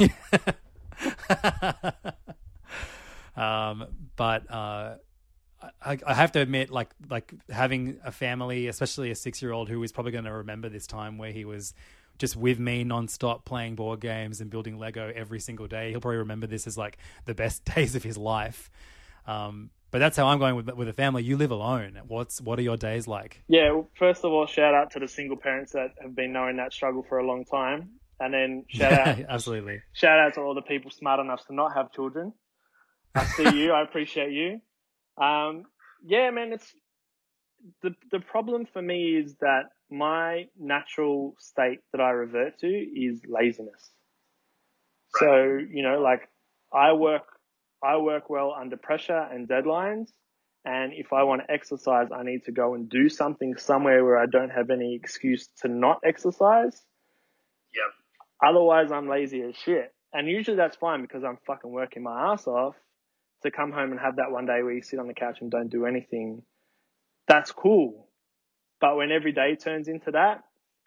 um, but uh, I, I have to admit, like like having a family, especially a six-year-old who is probably going to remember this time where he was just with me nonstop playing board games and building Lego every single day. He'll probably remember this as like the best days of his life. Um, But that's how I'm going with with a family. You live alone. What's what are your days like? Yeah, well, first of all, shout out to the single parents that have been knowing that struggle for a long time, and then shout out, absolutely, shout out to all the people smart enough to not have children. I see you. I appreciate you. Um, yeah, man. It's the the problem for me is that my natural state that I revert to is laziness. Right. So you know, like I work. I work well under pressure and deadlines. And if I want to exercise, I need to go and do something somewhere where I don't have any excuse to not exercise. Yep. Otherwise, I'm lazy as shit. And usually that's fine because I'm fucking working my ass off. To come home and have that one day where you sit on the couch and don't do anything, that's cool. But when every day turns into that,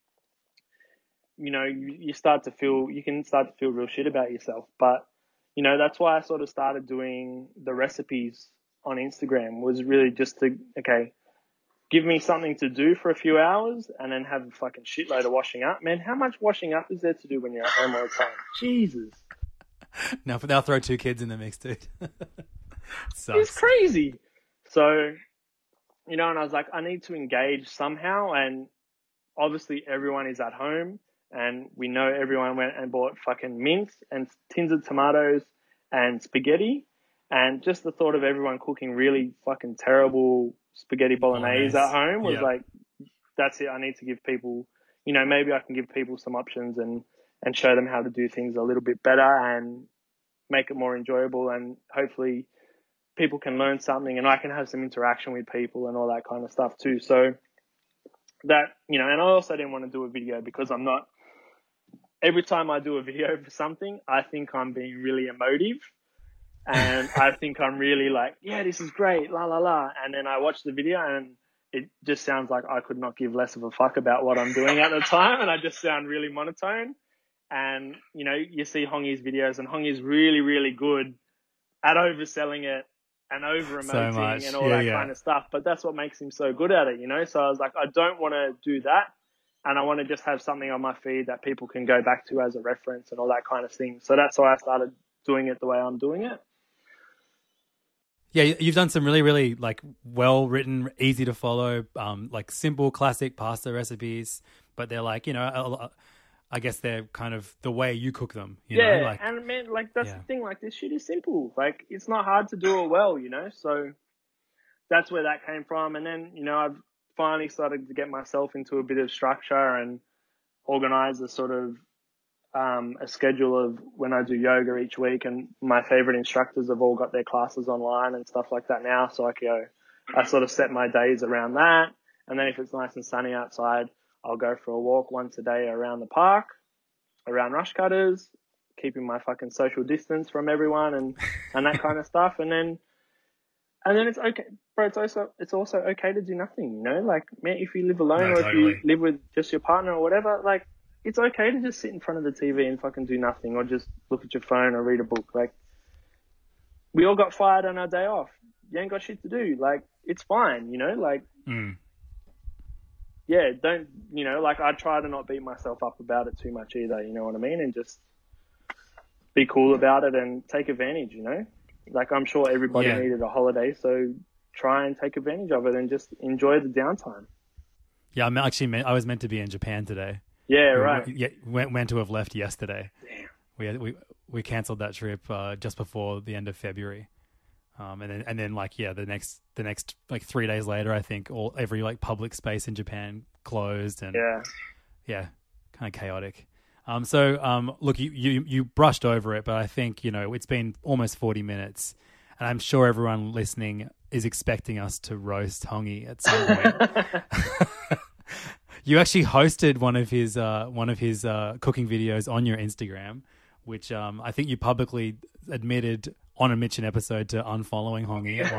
you know, you, you start to feel, you can start to feel real shit about yourself. But you know, that's why I sort of started doing the recipes on Instagram, was really just to, okay, give me something to do for a few hours and then have a fucking shitload of washing up. Man, how much washing up is there to do when you're at home all the time? Jesus. Now, now throw two kids in the mix, dude. It's crazy. So, you know, and I was like, I need to engage somehow. And obviously everyone is at home. And we know everyone went and bought fucking mince and tins of tomatoes and spaghetti. And just the thought of everyone cooking really fucking terrible spaghetti bolognese, bolognese. at home was yep. like, that's it. I need to give people, you know, maybe I can give people some options and, and show them how to do things a little bit better and make it more enjoyable. And hopefully people can learn something and I can have some interaction with people and all that kind of stuff too. So that, you know, and I also didn't want to do a video because I'm not, every time I do a video for something, I think I'm being really emotive. and I think I'm really like, yeah, this is great, la la la. And then I watch the video and it just sounds like I could not give less of a fuck about what I'm doing at the time, and I just sound really monotone. And, you know, you see Hongi's videos, and Hongi's really, really good at overselling it and over emoting so and all yeah, that yeah. kind of stuff. But that's what makes him so good at it, you know? So I was like, I don't want to do that. And I want to just have something on my feed that people can go back to as a reference and all that kind of thing. So that's why I started doing it the way I'm doing it. Yeah, you've done some really, really like well-written, easy to follow, um, like simple, classic pasta recipes. But they're like, you know, a, a, I guess they're kind of the way you cook them. You yeah, know? like, and man, like that's yeah. the thing. Like this shit is simple. Like it's not hard to do it well, you know. So that's where that came from. And then, you know, I've finally started to get myself into a bit of structure and organize a sort of um, a schedule of when I do yoga each week. And my favorite instructors have all got their classes online and stuff like that now. So I go, I sort of set my days around that. And then if it's nice and sunny outside, I'll go for a walk once a day around the park, around Rushcutters, keeping my fucking social distance from everyone and, and that kind of stuff. And then, and then it's okay, bro. It's also, it's also okay to do nothing, you know, like, man, if you live alone No, or totally. if you live with just your partner or whatever, like, it's okay to just sit in front of the T V and fucking do nothing or just look at your phone or read a book. Like, we all got fired on our day off. You ain't got shit to do. Like, it's fine, you know, like, mm. yeah, don't, you know, like I try to not beat myself up about it too much either, you know what I mean? And just be cool about it and take advantage, you know? Like I'm sure everybody Yeah. needed a holiday, so try and take advantage of it and just enjoy the downtime. Yeah, I'm actually meant, I was meant to be in Japan today. Yeah, We were- right. Yeah, went, went to have left yesterday. Damn. We had, we we cancelled that trip uh, just before the end of February. Um, and then, and then, like, yeah, the next, the next, like, three days later, I think all every like public space in Japan closed, and Yeah. yeah, kind of chaotic. Um, so, um, look, you, you you brushed over it, but I think you know it's been almost forty minutes, and I'm sure everyone listening is expecting us to roast Hongi at some point. You actually hosted one of his uh, one of his uh, cooking videos on your Instagram, which um, I think you publicly admitted on a Mitchin episode to unfollowing Hongi at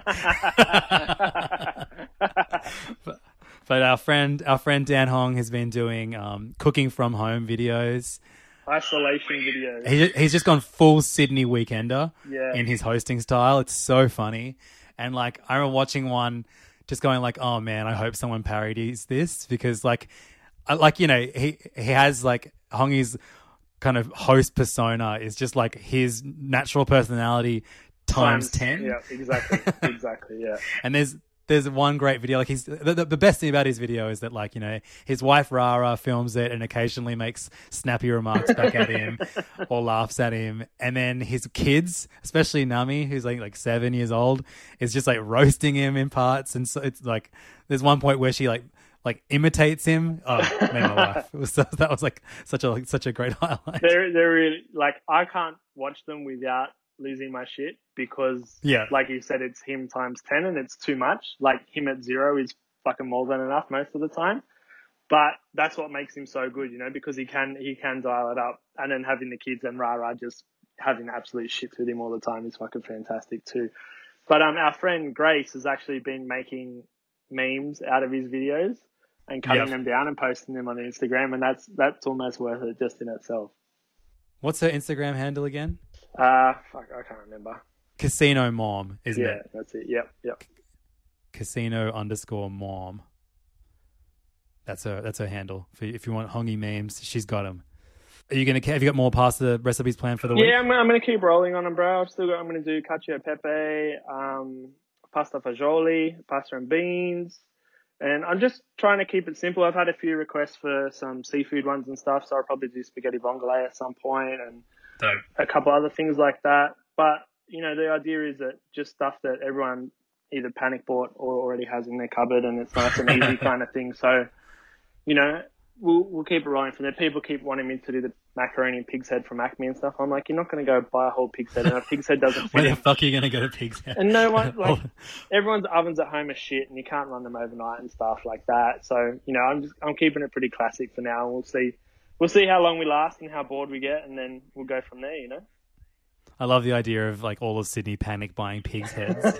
one point. but, but our friend, our friend Dan Hong has been doing um, cooking from home videos, Isolation videos. He, he's just gone full Sydney Weekender Yeah. in his hosting style. It's so funny, and like I remember watching one, just going like, "Oh man, I hope someone parodies this," because like, I, like you know, he he has like Hongi's kind of host persona is just like his natural personality times, times ten. Yeah, exactly, exactly. Yeah. And there's there's one great video. Like he's the, the, the best thing about his video is that like you know his wife Rara films it and occasionally makes snappy remarks back at him or laughs at him, and then his kids, especially Nami, who's like like seven years old, is just like roasting him in parts. And so it's like there's one point where she like. like imitates him. Oh, made my laugh. It was so, that was like such a like, such a great highlight. They're they're really like I can't watch them without losing my shit because Yeah. like you said, it's him times ten and it's too much. Like him at zero is fucking more than enough most of the time. But that's what makes him so good, you know, because he can he can dial it up, and then having the kids and Rara just having absolute shit with him all the time is fucking fantastic too. But um, our friend Grace has actually been making memes out of his videos and cutting Yep. them down and posting them on Instagram, and that's that's almost worth it just in itself. What's her Instagram handle again? Uh, fuck, I can't remember. Casino Mom, isn't yeah, it? that's it. Yep, yep. Casino underscore Mom. That's her. That's her handle. For if you want Hongi memes, she's got them. Are you gonna? Have you got more pasta recipes planned for the week? Yeah, I'm, I'm going to keep rolling on them, bro. I've still got, I'm going to do cacio e pepe, um, pasta fagioli, pasta and beans. And I'm just trying to keep it simple. I've had a few requests for some seafood ones and stuff, so I'll probably do spaghetti vongole at some point and Dope. a couple other things like that. But, you know, the idea is that just stuff that everyone either panic bought or already has in their cupboard, and it's nice and easy kind of thing. So, you know, we'll we'll keep it rolling from there. People keep wanting me to do the macaroni and pig's head from Acme and stuff. I'm like, you're not going to go buy a whole pig's head, and a pig's head doesn't fit Where in. the fuck are you gonna go to Pig's Head? And no one, like, everyone's ovens at home are shit, and you can't run them overnight and stuff like that. So, you know, I'm just, I'm keeping it pretty classic for now, and we'll see, we'll see how long we last and how bored we get, and then we'll go from there, you know? I love the idea of like all of Sydney panic buying pigs' heads.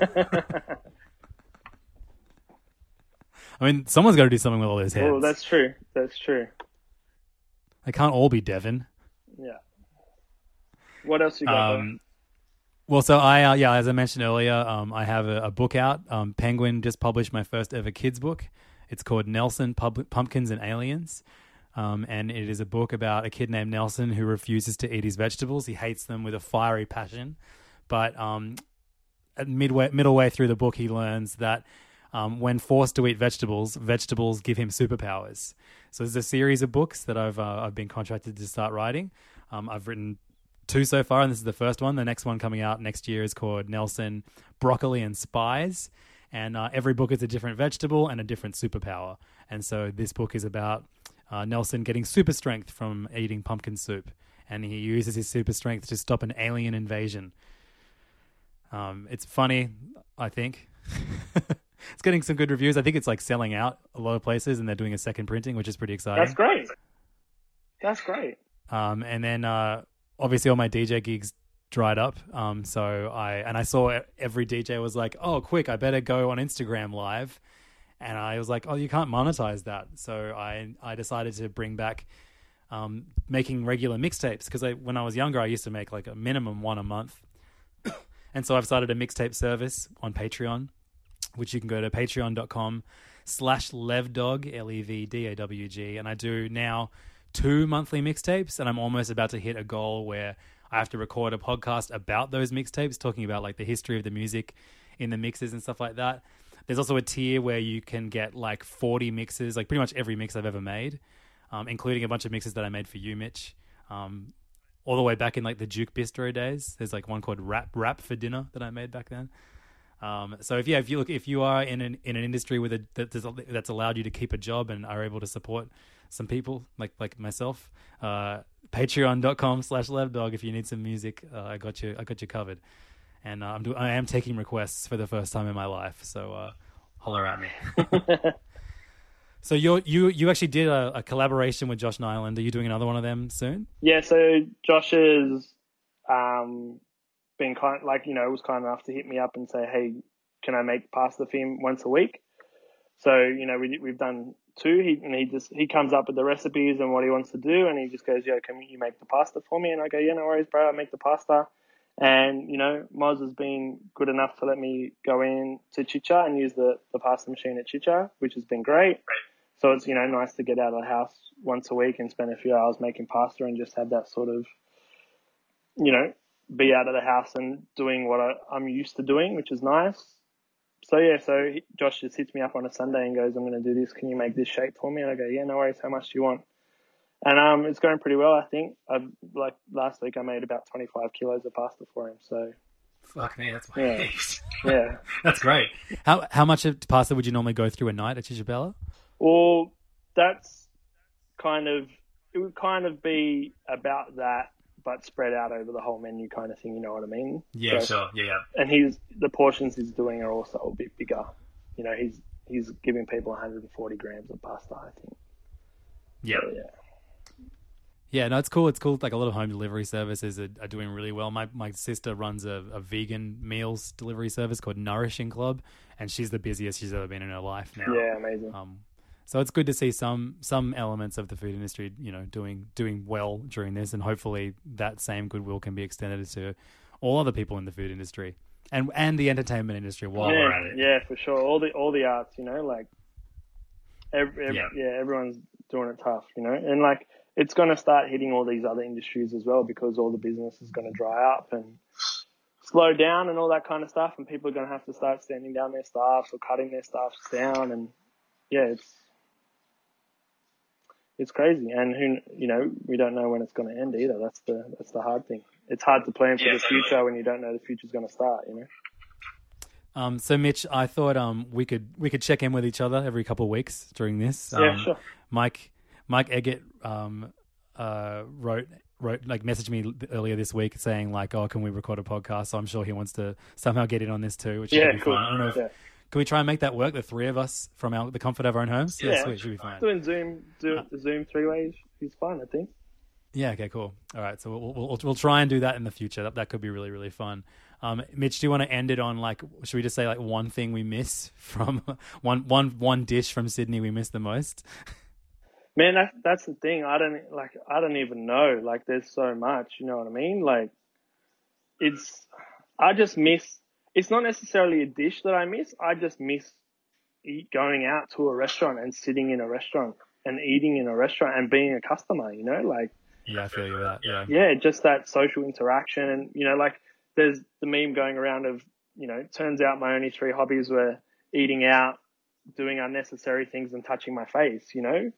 I mean, someone's got to do something with all those heads. Oh, that's true. That's true. They can't all be Devon. Yeah. What else you got? Um, well, so I, uh, yeah, as I mentioned earlier, um, I have a, a book out. Um, Penguin just published my first ever kids book. It's called Nelson Pub- Pumpkins and Aliens. Um, and it is a book about a kid named Nelson who refuses to eat his vegetables. He hates them with a fiery passion. But um, at midway, middle way through the book, he learns that um, when forced to eat vegetables, vegetables give him superpowers. So there's a series of books that I've uh, I've been contracted to start writing. Um, I've written two so far, and this is the first one. The next one coming out next year is called Nelson, Broccoli and Spies. And uh, every book is a different vegetable and a different superpower. And so this book is about uh, Nelson getting super strength from eating pumpkin soup. And he uses his super strength to stop an alien invasion. Um, it's funny, I think. It's getting some good reviews. I think it's like selling out a lot of places, and they're doing a second printing, which is pretty exciting. That's great. That's great. Um, and then uh, obviously all my D J gigs dried up. Um, so I and I saw every D J was like, "Oh, quick! I better go on Instagram Live." And I was like, "Oh, you can't monetize that." So I I decided to bring back um, making regular mixtapes, because I, when I was younger, I used to make like a minimum one a month. And so I've started a mixtape service on Patreon, which you can go to patreon.com slash levdog, L E V D A W G. And I do now two monthly mixtapes, and I'm almost about to hit a goal where I have to record a podcast about those mixtapes, talking about like the history of the music in the mixes and stuff like that. There's also a tier where you can get like forty mixes, like pretty much every mix I've ever made, um, including a bunch of mixes that I made for you, Mitch. Um, all the way back in like the Duke Bistro days. There's like one called Rap Rap for Dinner that I made back then. Um, so if yeah, if you look, if you are in an in an industry with a that that's allowed you to keep a job and are able to support some people like like myself, uh, patreon.com slash levdog. If you need some music, uh, I got you. I got you covered. And uh, I'm do- I am taking requests for the first time in my life. So uh, holler at me. So you you you actually did a, a collaboration with Josh Nyland. Are you doing another one of them soon? Yeah. So Josh has um, been kind, like you know, was kind enough to hit me up and say, "Hey, can I make pasta for him once a week?" So you know, we we've done two. He and he just he comes up with the recipes and what he wants to do, and he just goes, "Yeah, can you make the pasta for me?" And I go, "Yeah, no worries, bro. I'll make the pasta." And, you know, Moz has been good enough to let me go in to Chicha and use the, the pasta machine at Chicha, which has been great. So it's, you know, nice to get out of the house once a week and spend a few hours making pasta and just have that sort of, you know, be out of the house and doing what I, I'm used to doing, which is nice. So, yeah, so he, Josh just hits me up on a Sunday and goes, "I'm going to do this. Can you make this shape for me?" And I go, "Yeah, no worries. How much do you want?" And um, it's going pretty well, I think. I've, like last week, I made about twenty-five kilos of pasta for him. So, fuck me, that's my yeah, yeah, that's great. How how much of pasta would you normally go through a night at Chichapella? Well, that's kind of it would kind of be about that, but spread out over the whole menu, kind of thing. You know what I mean? Yeah, so, sure. Yeah, yeah. And he's the portions he's doing are also a bit bigger. You know, he's he's giving people one hundred forty grams of pasta, I think. Yep. So, yeah. Yeah, no, it's cool. It's cool. Like a lot of home delivery services are, are doing really well. My my sister runs a, a vegan meals delivery service called Nourishing Club, and she's the busiest she's ever been in her life now. Yeah, amazing. Um, so it's good to see some some elements of the food industry, you know, doing doing well during this, and hopefully that same goodwill can be extended to all other people in the food industry and and the entertainment industry while yeah, we're at it. Yeah, for sure. All the all the arts, you know, like every, every, yeah. yeah, everyone's doing it tough, you know, and like. It's going to start hitting all these other industries as well, because all the business is going to dry up and slow down and all that kind of stuff. And people are going to have to start standing down their staffs or cutting their staffs down. And yeah, it's, it's crazy. And who, you know, we don't know when it's going to end either. That's the, that's the hard thing. It's hard to plan for yeah, the future totally. When you don't know the future's going to start, you know? Um, so Mitch, I thought, um, we could, we could check in with each other every couple of weeks during this. Um, yeah, sure. Mike, Mike Eggett um, uh, wrote wrote like messaged me earlier this week saying like, "Oh, can we record a podcast?" So I'm sure he wants to somehow get in on this too, which yeah, should be cool. fun. I don't know if, yeah. Can we try and make that work? The three of us from our the comfort of our own homes. Yeah, sweet, should be fine. Doing Zoom, do, uh, Zoom three ways is fine, I think. Yeah. Okay. Cool. All right. So we'll we'll, we'll try and do that in the future. That that could be really really fun. Um, Mitch, do you want to end it on like? Should we just say like one thing we miss from one one one dish from Sydney we miss the most? Man, that's that's the thing. I don't like. I don't even know. Like, there's so much. You know what I mean? Like, it's. I just miss. It's not necessarily a dish that I miss. I just miss eat, going out to a restaurant and sitting in a restaurant and eating in a restaurant and being a customer. You know, like. Yeah, I feel you with that. Yeah. Yeah, just that social interaction, and you know, like there's the meme going around of, you know, turns out my only three hobbies were eating out, doing unnecessary things, and touching my face. You know.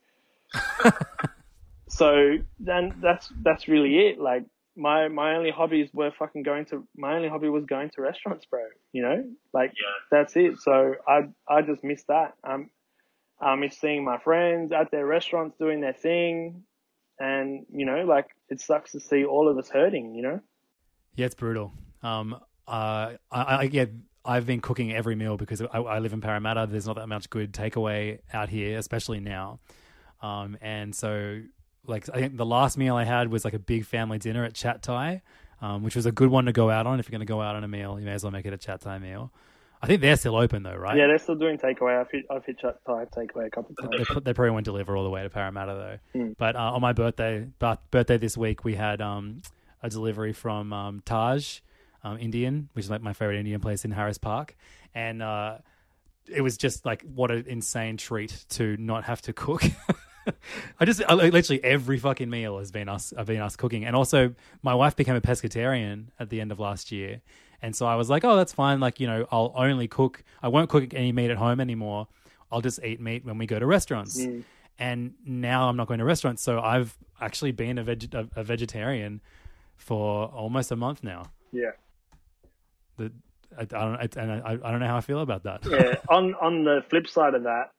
So then that's that's really it. Like my my only hobbies were fucking going to my only hobby was going to restaurants, bro. You know, like yeah. That's it. So I I just miss that. Um, I miss seeing my friends at their restaurants doing their thing, and you know, like it sucks to see all of us hurting. You know. Yeah, it's brutal. Um, uh, I, I yeah. I've been cooking every meal because I, I live in Parramatta. There's not that much good takeaway out here, especially now. Um, and so, like, I think the last meal I had was like a big family dinner at Chat Thai, um, which was a good one to go out on. If you're going to go out on a meal, you may as well make it a Chat Thai meal. I think they're still open though, right? Yeah, they're still doing takeaway. I've hit, I've hit Chat Thai takeaway a couple of times. They, they probably won't deliver all the way to Parramatta though. Mm. But uh, on my birthday, birthday this week, we had um, a delivery from um, Taj um, Indian, which is like my favorite Indian place in Harris Park, and uh, it was just like what an insane treat to not have to cook. I just I, literally every fucking meal has been us have been us cooking, and also my wife became a pescatarian at the end of last year, and so I was like, oh, that's fine. Like, you know, I'll only cook. I won't cook any meat at home anymore. I'll just eat meat when we go to restaurants. Mm. And now I'm not going to restaurants, so I've actually been a, veg, a, a vegetarian for almost a month now. Yeah. The I, I don't I, and I, I don't know how I feel about that. Yeah. On on the flip side of that,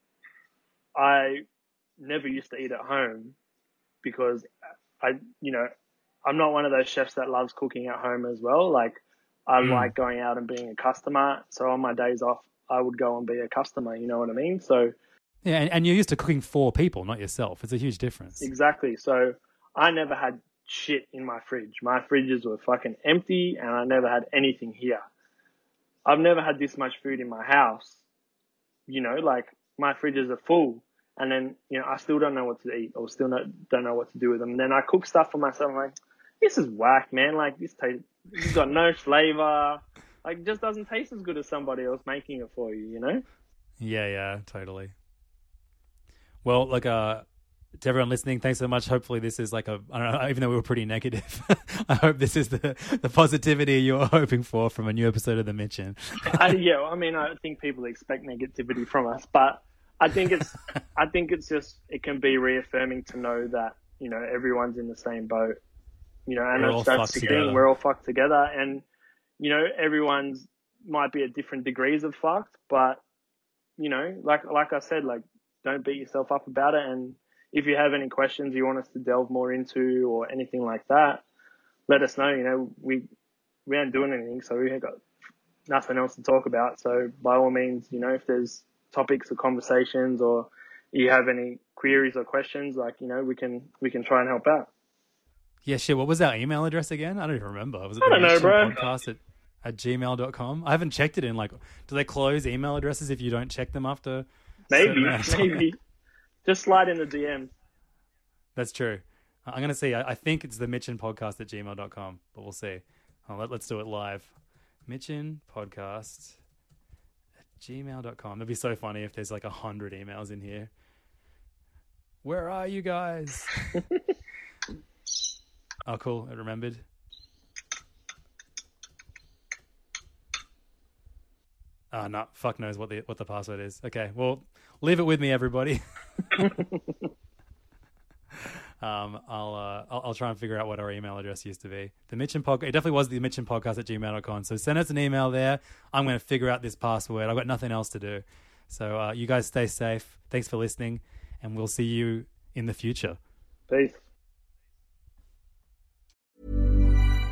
I never used to eat at home because I, you know, I'm not one of those chefs that loves cooking at home as well. Like I mm. like going out and being a customer. So on my days off, I would go and be a customer. You know what I mean? So yeah, and, and you're used to cooking for people, not yourself. It's a huge difference. Exactly. So I never had shit in my fridge. My fridges were fucking empty, and I never had anything here. I've never had this much food in my house. You know, like my fridges are full. And then, you know, I still don't know what to eat or still not, don't know what to do with them. And then I cook stuff for myself. I'm like, this is whack, man. Like, this tastes, this has got no flavor. Like, it just doesn't taste as good as somebody else making it for you, you know? Yeah, yeah, totally. Well, like, uh, to everyone listening, thanks so much. Hopefully this is like a, I don't know, even though we were pretty negative, I hope this is the, the positivity you're hoping for from a new episode of The Mitchin. I, yeah, I mean, I think people expect negativity from us, but I think it's, I think it's just, it can be reaffirming to know that, you know, everyone's in the same boat, you know, and we're all that's fucked the together. thing. We're all fucked together, and, you know, everyone's might be at different degrees of fucked, but, you know, like, like I said, like, don't beat yourself up about it. And if you have any questions you want us to delve more into or anything like that, let us know. You know, we, we aren't doing anything, so we've got nothing else to talk about. So by all means, you know, if there's topics or conversations or you have any queries or questions, like, you know, we can we can try and help out. Yeah, shit. What was our email address again? I don't even remember. Was it I don't know, bro. Podcast at, at gmail dot com? I haven't checked it in, like, do they close email addresses if you don't check them after? Maybe, maybe. Just slide in the D Ms. That's true. I'm going to see. I, I think it's the Mitchin Podcast at gmail dot com, but we'll see. Oh, let, let's do it live. Mitchin Podcast gmail dot com. That'd be so funny if there's like a hundred emails in here. Where are you guys? Oh, cool. I remembered. Oh, no. Fuck knows what the what the password is. Okay, well, leave it with me, everybody. um, I'll, uh, I'll I'll try and figure out what our email address used to be. The Mitchin Podcast. It definitely was the Mitchin Podcast at gmail dot com. So send us an email there. I'm going to figure out this password. I've got nothing else to do. So uh, you guys stay safe. Thanks for listening, and we'll see you in the future. Peace.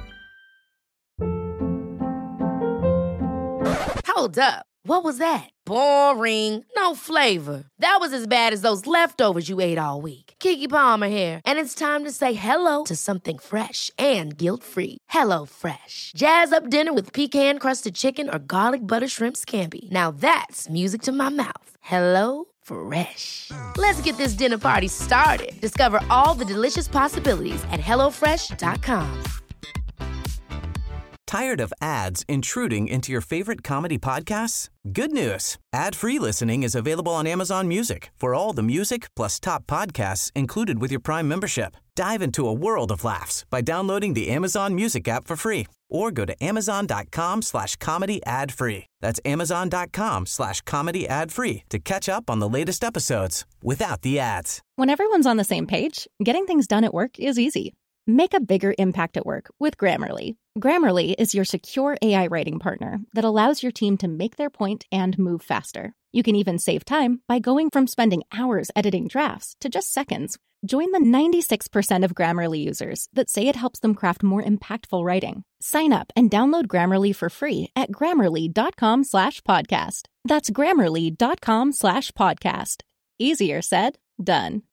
Hold up. What was that? Boring. No flavor. That was as bad as those leftovers you ate all week. Keke Palmer here. And it's time to say hello to something fresh and guilt-free. Hello Fresh. Jazz up dinner with pecan-crusted chicken or garlic butter shrimp scampi. Now that's music to my mouth. Hello Fresh. Let's get this dinner party started. Discover all the delicious possibilities at hello fresh dot com. Tired of ads intruding into your favorite comedy podcasts? Good news. Ad-free listening is available on Amazon Music for all the music plus top podcasts included with your Prime membership. Dive into a world of laughs by downloading the Amazon Music app for free or go to amazon.com slash comedy ad free. That's amazon.com slash comedy ad free to catch up on the latest episodes without the ads. When everyone's on the same page, getting things done at work is easy. Make a bigger impact at work with Grammarly. Grammarly is your secure A I writing partner that allows your team to make their point and move faster. You can even save time by going from spending hours editing drafts to just seconds. Join the ninety-six percent of Grammarly users that say it helps them craft more impactful writing. Sign up and download Grammarly for free at grammarly.com slash podcast. That's grammarly.com slash podcast. Easier said, done.